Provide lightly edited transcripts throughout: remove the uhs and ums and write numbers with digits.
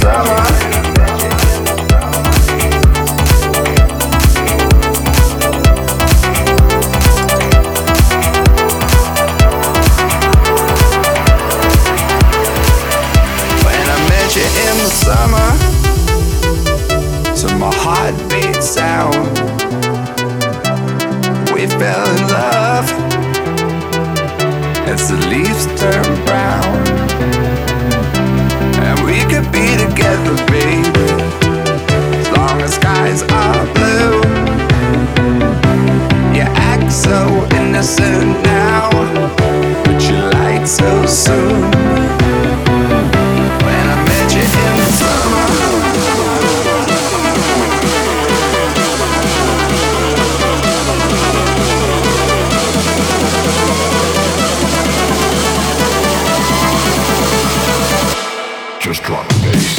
as the leaves turn brown. And we could be together, baby, as long as skies are blue. You act so innocent now, but you lied so soon. When I met you in the summer, just drop the bass.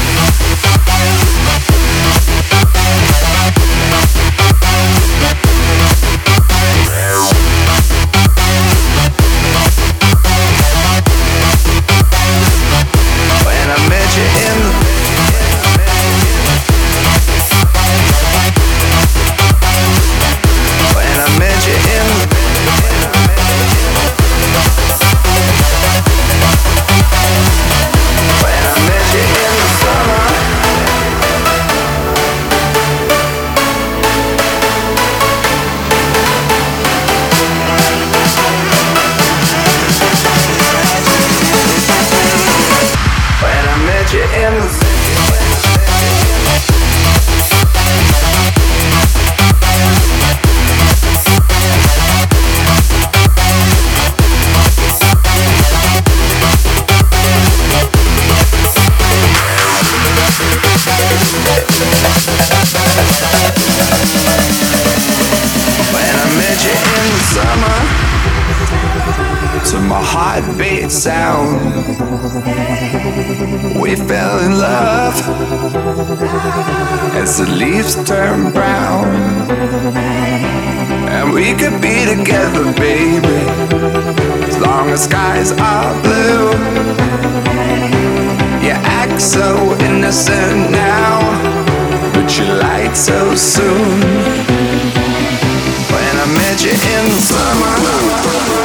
when I met you in the when I met you in the when I met you in the summer. When I met you in the when I met you in the summer, to my heartbeat sound, we fell in love as the leaves turn brown. And we could be together, baby, as long as skies are blue. You act so innocent now, but you lied so soon. When I met you in the summer,